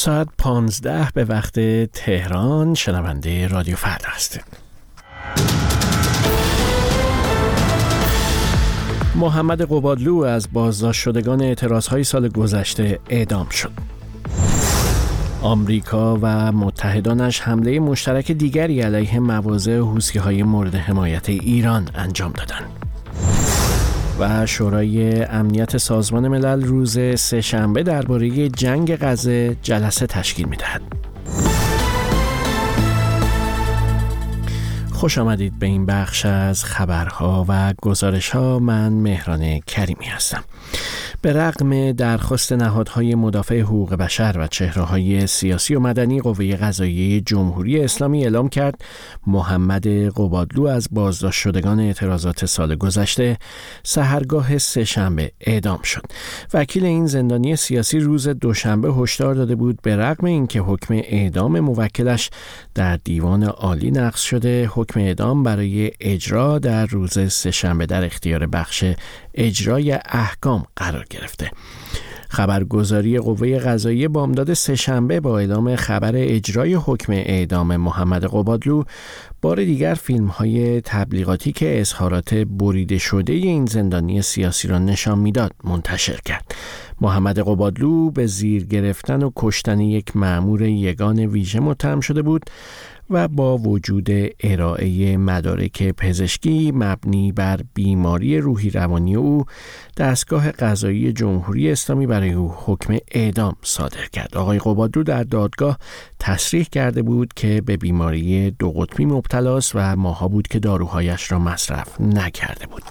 ساعت 15 به وقت تهران. شنونده رادیو فردا هستید. محمد قبادلو از بازداشت شدگان اعتراضهای سال گذشته اعدام شد. آمریکا و متحدانش حمله مشترک دیگری علیه مواضع حوثی‌های مورد حمایت ایران انجام دادند. و شورای امنیت سازمان ملل روز سه‌شنبه درباره جنگ غزه جلسه تشکیل می‌دهد. خوش آمدید به این بخش از خبرها و گزارش‌ها. من مهران کریمی هستم. به رغم درخواست نهادهای مدافع حقوق بشر و چهره‌های سیاسی و مدنی، قوه قضاییه جمهوری اسلامی اعلام کرد محمد قبادلو از بازداشت شدگان اعتراضات سال گذشته سحرگاه سه‌شنبه اعدام شد. وکیل این زندانی سیاسی روز دوشنبه هشدار داده بود به رغم اینکه حکم اعدام موکلش در دیوان عالی نقض شده، حکم اعدام برای اجرا در روز سه‌شنبه در اختیار بخش اجرای احکام قرار گرفته. خبرگزاری قوه قضاییه بامداد سه‌شنبه با اعلام خبر اجرای حکم اعدام محمد قبادلو بار دیگر فیلم‌های تبلیغاتی که اظهارات بریده شده این زندانی سیاسی را نشان می‌داد منتشر کرد. محمد قبادلو به زیر گرفتن و کشتن یک مأمور یگان ویژه متهم شده بود و با وجود ارائه مدارک پزشکی مبنی بر بیماری روحی روانی او، دستگاه قضایی جمهوری اسلامی برای او حکم اعدام صادر کرد. آقای قبادلو در دادگاه تصریح کرده بود که به بیماری دو قطبی مبتلاست و ماها بود که داروهایش را مصرف نکرده بود.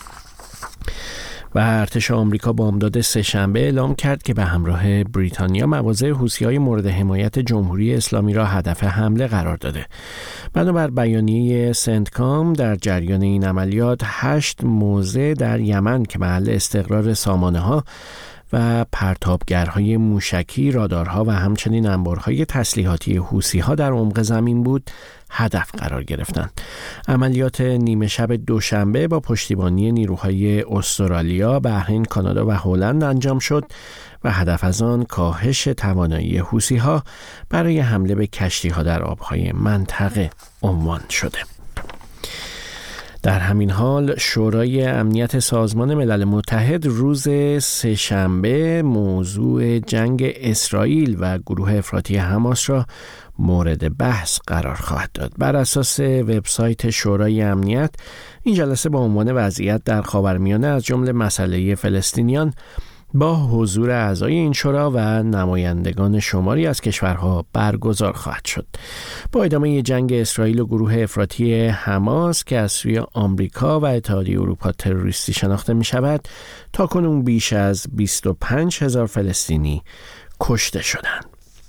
و ارتش آمریکا بامداد سه‌شنبه اعلام کرد که به همراه بریتانیا مواضع حوثی‌های مورد حمایت جمهوری اسلامی را هدف حمله قرار داده. بنابر بیانیه سنتکام، در جریان این عملیات 8 موضع در یمن که محل استقرار سامانه‌ها و پرتابگرهای موشکی، رادارها و همچنین انبارهای تسلیحاتی حوثی‌ها در عمق زمین بود هدف قرار گرفتند. عملیات نیمه شب دوشنبه با پشتیبانی نیروهای استرالیا، بحرین، کانادا و هلند انجام شد و هدف از آن کاهش توانایی حوثی‌ها برای حمله به کشتی‌ها در آبهای منطقه عنوان شده. در همین حال شورای امنیت سازمان ملل متحد روز سه‌شنبه موضوع جنگ اسرائیل و گروه افراطی حماس را مورد بحث قرار خواهد داد. بر اساس وبسایت شورای امنیت، این جلسه با عنوان وضعیت در خاورمیانه از جمله مسئله فلسطینیان با حضور اعضای این شورا و نمایندگان شماری از کشورها برگزار خواهد شد. با ادامه جنگ اسرائیل و گروه افراطی حماس که از سوی آمریکا و اتحادیه اروپا تروریستی شناخته می شود، تاکنون بیش از 25,000 فلسطینی کشته شدند.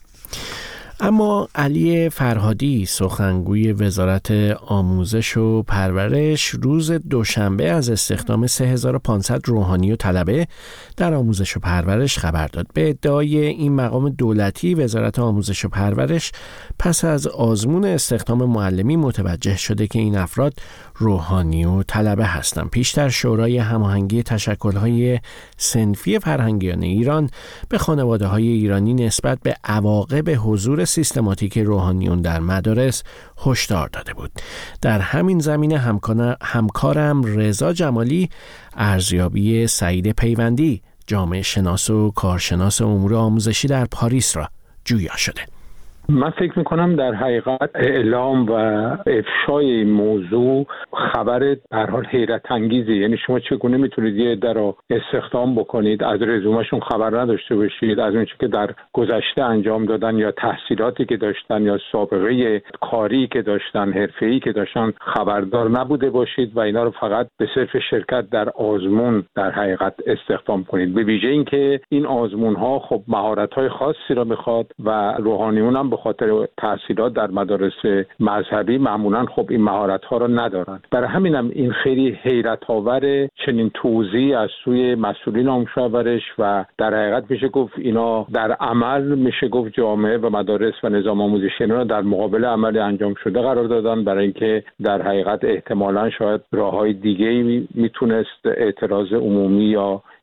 اما علی فرهادی، سخنگوی وزارت آموزش و پرورش، روز دوشنبه از استخدام 3500 روحانی و طلبه در آموزش و پرورش خبر داد. به ادعای این مقام دولتی، وزارت آموزش و پرورش پس از آزمون استخدام معلمی متوجه شده که این افراد روحانی و طلبه هستند. پیشتر شورای هماهنگی تشکل‌های صنفی فرهنگیان ایران به خانواده‌های ایرانی نسبت به عواقب حضور سیستماتیک روحانیون در مدارس هشدار داده بود. در همین زمینه همکارم رضا جمالی ارزیابی سعید پیوندی، جامعه شناس و کارشناس امور آموزشی در پاریس را جویا شده. من فکر میکنم در حقیقت اعلام و افشای این موضوع خبر به هر حال حیرت انگیزه. یعنی شما چگونه میتونید یه عده رو استخدام بکنید، از رزومهشون خبر نداشته باشید، از اون چیزی که در گذشته انجام دادن یا تحصیلاتی که داشتن یا سابقه کاری که داشتن، حرفه‌ای که داشتن خبردار نبوده باشید و اینا رو فقط به صرف شرکت در آزمون در حقیقت استخدام کنید. به ویژه اینکه این آزمون‌ها خب مهارت‌های خاصی را می‌خواد و روحانیون هم به خاطر تحصیلات در مدارس مذهبی معمولا خب این مهارت‌ها را ندارن. برای همینم این خیلی حیرت آور چنین توضیحی از سوی مسئولین آموزش و پرورش و در حقیقت میشه گفت اینا در عمل میشه گفت جامعه و مدارس و نظام آموزشی را در مقابل عمل انجام شده قرار دادن، برای اینکه در حقیقت احتمالاً شاید راههای دیگه‌ای میتونست اعتراض عمومی یا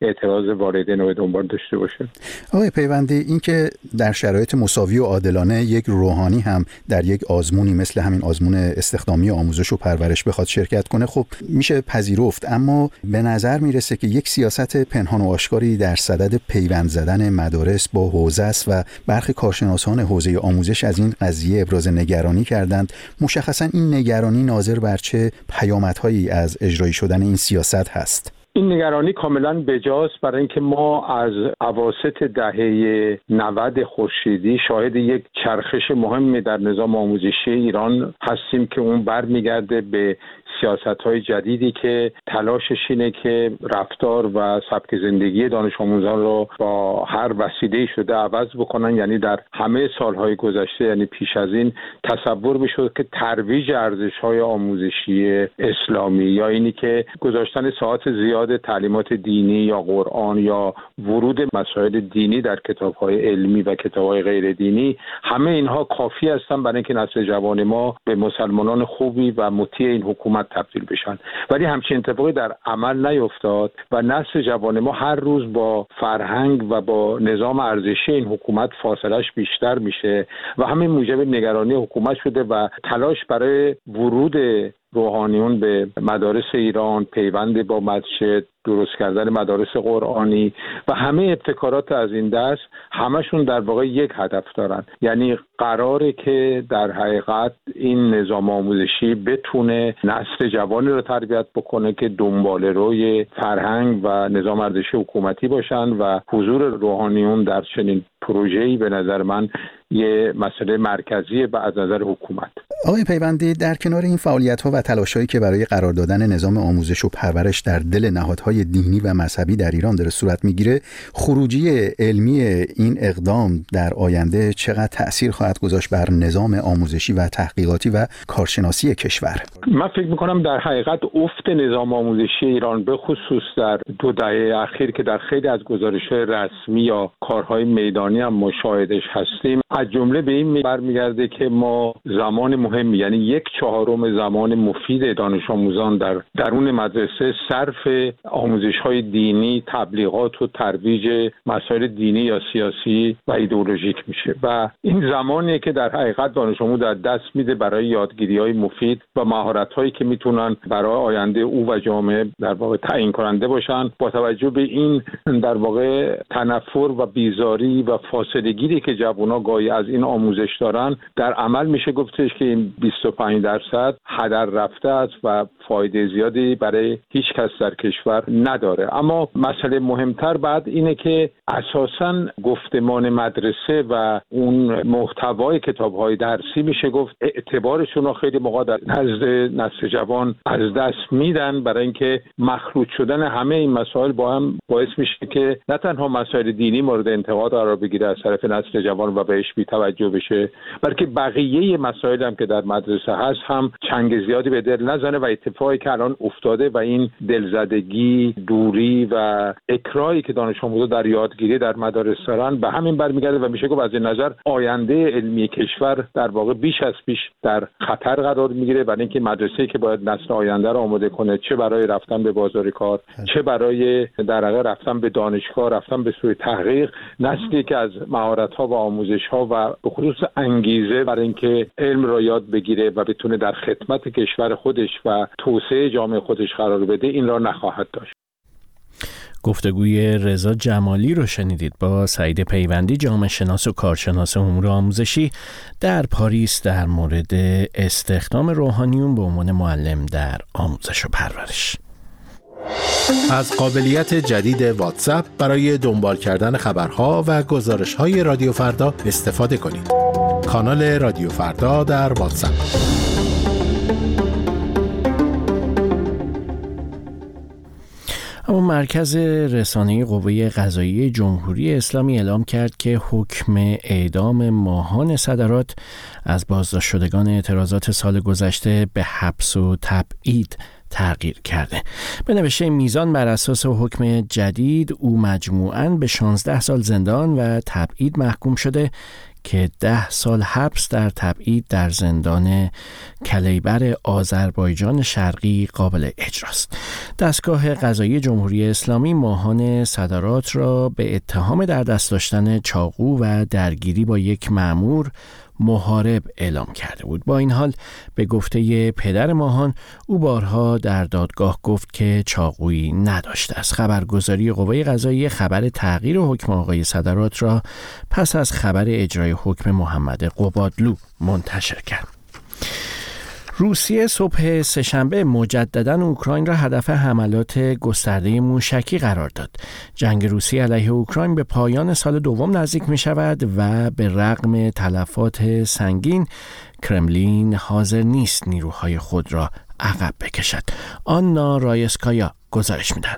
اعتراض والدین رو دنبال داشته باشه. آقای پیوندی، این که در شرایط مساوی و عادلانه یک روحانی هم در یک آزمونی مثل همین آزمون استخدامی آموزش و پرورش بخواد شرکت کنه، خب میشه پذیرفت، اما به نظر میرسه که یک سیاست پنهان و آشکاری در صدد پیوند زدن مدارس با حوزه است و برخی کارشناسان حوزه آموزش از این قضیه ابراز نگرانی کردند. مشخصاً این نگرانی ناظر بر چه پیامدهایی از اجرایی شدن این سیاست هست؟ این نگرانی کاملا بجاست، برای اینکه ما از اواسط دهه 90 خورشیدی شاهد یک چرخش مهمی در نظام آموزشی ایران هستیم که اون برمیگرده به سیاست‌های جدیدی که تلاشش اینه که رفتار و سبک زندگی دانش آموزان رو با هر وسیله‌ای شده عوض بکنن. یعنی در همه سالهای گذشته، یعنی پیش از این، تصور می‌شد که ترویج ارزش‌های آموزشی اسلامی یا اینی که گذاشتن ساعات زیاد تعلیمات دینی یا قرآن یا ورود مسائل دینی در کتاب‌های علمی و کتاب‌های غیر دینی، همه اینها کافی هستن برای اینکه نسل جوان ما به مسلمانان خوبی و مطیع این حکومت تبدیل بشن. ولی همچین اتفاقی در عمل نیفتاد و نسل جوان ما هر روز با فرهنگ و با نظام ارزشی این حکومت فاصلش بیشتر میشه و همین موجب نگرانی حکومت شده و تلاش برای ورود روحانیون به مدارس ایران، پیوند با مسجد، درست کردن مدارس قرآنی و همه ابتکارات از این دست، همشون در واقع یک هدف دارن. یعنی قراره که در حقیقت این نظام آموزشی بتونه نسل جوانی رو تربیت بکنه که دنبال روی فرهنگ و نظام ارزشی حکومتی باشن و حضور روحانیون در چنین پروژه‌ای به نظر من یه مسئله مرکزیه و از نظر حکومت. آقای پیوندی، در کنار این فعالیت‌ها و تلاش‌هایی که برای قرار دادن نظام آموزش و پرورش در دل نهادهای دینی و مذهبی در ایران داره صورت میگیره، خروجی علمی این اقدام در آینده چقدر تأثیر خواهد گذاشت بر نظام آموزشی و تحقیقاتی و کارشناسی کشور؟ من فکر می‌کنم در حقیقت افت نظام آموزشی ایران به خصوص در 2 دهه اخیر که در خیلی از گزارش‌های رسمی یا کارهای میدانی هم مشاهدش هستیم، از جمله به این برمیگرده که ما زمان مهمی، یعنی 1/4 زمان مفید دانش آموزان در درون مدرسه صرف آموزش‌های دینی، تبلیغات و ترویج مسائل دینی یا سیاسی و ایدئولوژیک میشه و این زمانیه که در حقیقت دانش آموز در دست میده برای یادگیری‌های مفید و مهارت‌هایی که میتونن برای آینده او و جامعه در واقع تعیین کننده باشن. با توجه به این در واقع تنفر و بیزاری و فاصله‌گیری که جوان‌ها گاهی از این آموزش دارن، در عمل میشه گفتش که این 25% هدر رفته است و فایده زیادی برای هیچ کس در کشور نداره. اما مسئله مهمتر بعد اینه که اساساً گفتمان مدرسه و اون محتوای کتاب‌های درسی میشه گفت اعتبارشون رو خیلی موقع در نزد نسل جوان از دست میدن، برای اینکه مخلوط شدن همه این مسائل با هم باعث میشه که نه تنها مسائل دینی مورد انتقاد قرار بگیره از طرف نسل جوان و بهش بی‌توجه بشه، بلکه بقیه مسائل هم که در مدرسه هست هم چنگ زیادی به دل نزنه و اتفاقی که الان افتاده و این دلزدگی، دوری و اکراهی که دانش آموزا در یادگیری در مدارس دارن به همین برمیگرده و میشه گفت از این نظر آینده علمی کشور در واقع بیش از پیش در خطر قرار میگیره، برای اینکه مدرسه‌ای که باید نسل آینده رو آماده کنه، چه برای رفتن به بازار کار، چه برای در واقع رفتن به دانشگاه، رفتن به سوی تحقیق، نسلی که از مهارت‌ها و آموزش‌ها و به خصوص انگیزه برای اینکه علم را یاد بگیره و بتونه در خدمت کشور خودش و توسعه جامعه خودش قرار بده، این را نخواهد داشت. گفتگوی رضا جمالی رو شنیدید با سعید پیوندی، جامعه شناس و کارشناس امور آموزشی در پاریس در مورد استخدام روحانیون به عنوان معلم در آموزش و پرورش. از قابلیت جدید واتساپ برای دنبال کردن خبرها و گزارش‌های رادیو فردا استفاده کنید. کانال رادیو فردا در واتساپ. اما مرکز رسانه‌ای قوه قضاییه جمهوری اسلامی اعلام کرد که حکم اعدام ماهان صدرات از بازداشت شدگان اعتراضات سال گذشته به حبس و تبعید تغییر کرده. به نوشته میزان بر اساس حکم جدید او مجموعاً به 16 سال زندان و تبعید محکوم شده که 10 سال حبس در تبعید در زندان کلیبر آذربایجان شرقی قابل اجراست. دستگاه قضایی جمهوری اسلامی ماهان صدارات را به اتهام در دست داشتن چاقو و درگیری با یک مأمور محارب اعلام کرده بود. با این حال به گفته پدر ماهان او بارها در دادگاه گفت که چاقویی نداشته است. خبرگزاری قوه قضاییه خبر تغییر حکم آقای صدارات را پس از خبر اجرای حکم محمد قبادلو منتشر کرد. روسیه صبح سه‌شنبه مجدداً اوکراین را هدف حملات گسترده موشکی قرار داد. جنگ روسیه علیه اوکراین به پایان سال دوم نزدیک می شود و به رغم تلفات سنگین کرملین حاضر نیست نیروهای خود را عقب بکشد. آنا رایسکایا گزارش می‌دهد.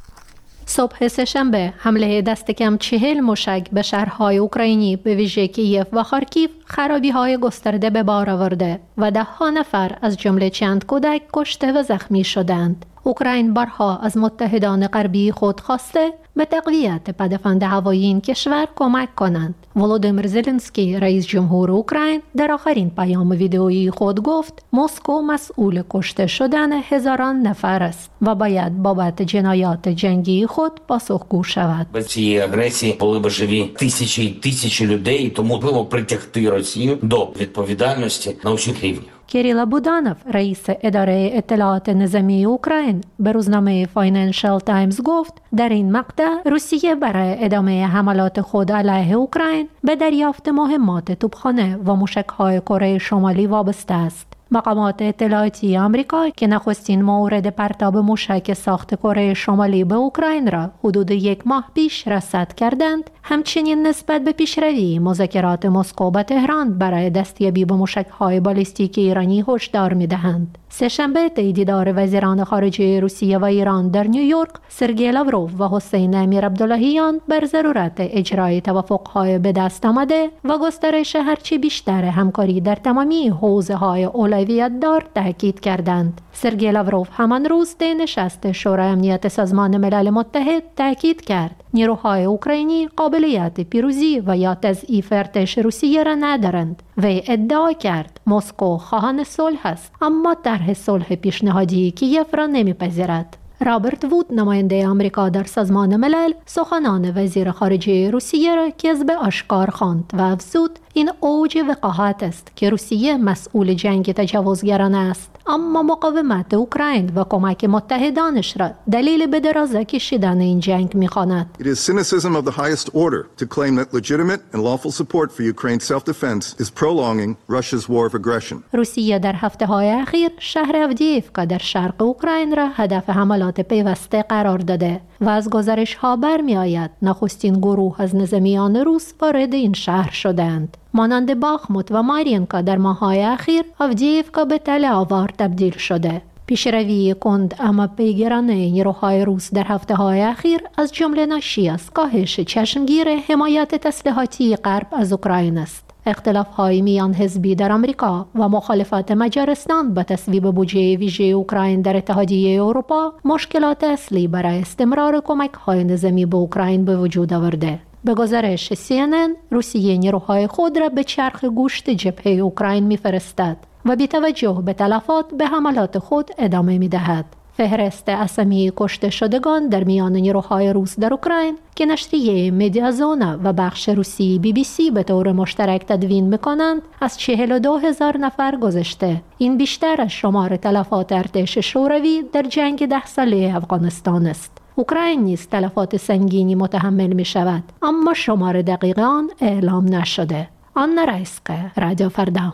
صبح سه‌شنبه حمله دست کم 40 موشک به شهرهای اوکراینی به ویژه کیف و خارکیو خرابی‌های گسترده به بار آورده و 10 نفر از جمله چند کودک کشته و زخمی شدند. اوکراین بارها از متحدان غربی خود خواسته به تقویت پدافند هوایی این کشور کمک کنند. ولودیمیر زلنسکی رئیس جمهور اوکراین در آخرین پیام ویدئویی خود گفت مسکو مسئول کشته شدن هزاران نفر است و باید بابت جنایات جنگی خود پاسخگو شود. Без цієї агресії були б живі тисячі і тисячі людей, тому можливо притягти Росію до відповідальності на усіх рівнях. کیریل بودانوف رئیس اداره اطلاعات نظامی اوکراین به روزنامه فاینانشال تایمز گفت در این مقطع روسیه برای ادامه حملات خود علیه اوکراین به دریافت مهمات توپخانه و موشک‌های کره شمالی وابسته است. مقامات اطلاعاتی آمریکا که نخستین مورد پرتاب موشک ساخت کره شمالی به اوکراین را حدود 1 ماه پیش رصد کردند، همچنین نسبت به پیشروی مذاکرات مسکو با تهران برای دستیابی به موشک‌های بالیستیک ایرانی هشدار می‌دهند. سه‌شنبه دیدار وزیران خارجه روسیه و ایران در نیویورک، سرگئی لاوروف و حسین امیر عبداللهیان بر ضرورت اجرای توافق‌های به دست آمده و گسترش هرچه بیشتر همکاری در تمامی حوزه‌های اولویت دار تاکید کردند. سرگئی لاوروف همان روز در نشست شورای امنیت سازمان ملل متحد تاکید کرد نیروهای اوکراینی قابلیت پیروزی و یا تضعیف ارتش روسیه را ندارند و ادعا کرد مسکو خواهان صلح است اما طرح صلح پیشنهادی کیف را نمیپذیرد. رابرت وود نماینده آمریکا در سازمان ملل سخنان وزیر خارجه روسیه را کذب آشکار خواند و افزود این اوج وقاحت است که روسیه مسئول جنگ تجاوزگرانه است، اما مقاومت اوکراین و کمک متحدانش را دلیل به درازا کشیدن این جنگ می‌خواند. It is cynicism of the highest order to claim that legitimate and lawful support for Ukraine's self-defense is prolonging Russia's war of aggression. روسیه در هفته‌های اخیر شهر اودییفکا در شرق اوکراین را هدف حملات پیوسته قرار داده و از گزارش‌ها برمی‌آید نخستین گروه از نظامیان روس وارد این شهر شدند. مانند باخموت و مارینکا در ماه‌های اخیر اودییفکا به تله آوار تبدیل شده. پیشروی کند اما پیگیرانه نیروهای روس در هفته‌های اخیر از جمله ناشی از کاهش چشمگیر حمایت تسلیحاتی غرب از اوکراین است. اختلاف‌های میان حزبی در آمریکا و مخالفت مجارستان با تصویب بودجه ویژه اوکراین در اتحادیه اروپا مشکلات اصلی برای استمرار کمک‌های نظامی به اوکراین به وجود آورده. به گزارش CNN، روسیه نیروهای خود را به چرخ گوشت جبهه اوکراین می‌فرستد و بی توجه به تلفات به حملات خود ادامه می‌دهد. فهرست اسامی کشته شدگان در میان نیروهای روس در اوکراین که نشریه مدیازونا و بخش روسی BBC به طور مشترک تدوین می‌کنند از 42,000 نفر گذشته. این بیشتر از شمار تلفات ارتش شوروی در جنگ 10 ساله افغانستان است. اوکراین نیز تلفات سنگینی متحمل می شود، اما شمار دقیق آن اعلام نشده. آنا رایسکایا، رادیو فردا.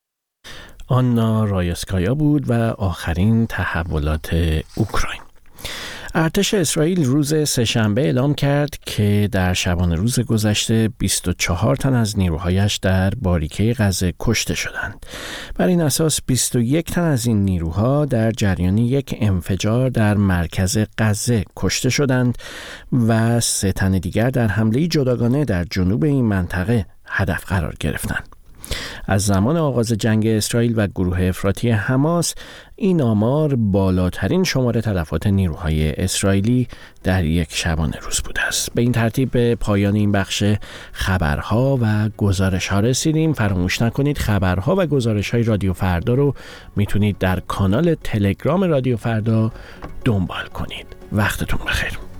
آنا رایسکایا بود و آخرین تحولات اوکراین. ارتش اسرائیل روز سه‌شنبه اعلام کرد که در شبانه روز گذشته 24 تن از نیروهایش در باریکه غزه کشته شدند. بر این اساس 21 تن از این نیروها در جریان یک انفجار در مرکز غزه کشته شدند و 3 تن دیگر در حمله جداگانه در جنوب این منطقه هدف قرار گرفتند. از زمان آغاز جنگ اسرائیل و گروه افراطی حماس این آمار بالاترین شمار تلفات نیروهای اسرائیلی در یک شبانه روز بوده است. به این ترتیب به پایان این بخش خبرها و گزارش‌ها رسیدیم. فراموش نکنید خبرها و گزارش‌های رادیو فردا رو میتونید در کانال تلگرام رادیو فردا دنبال کنید. وقتتون بخیر.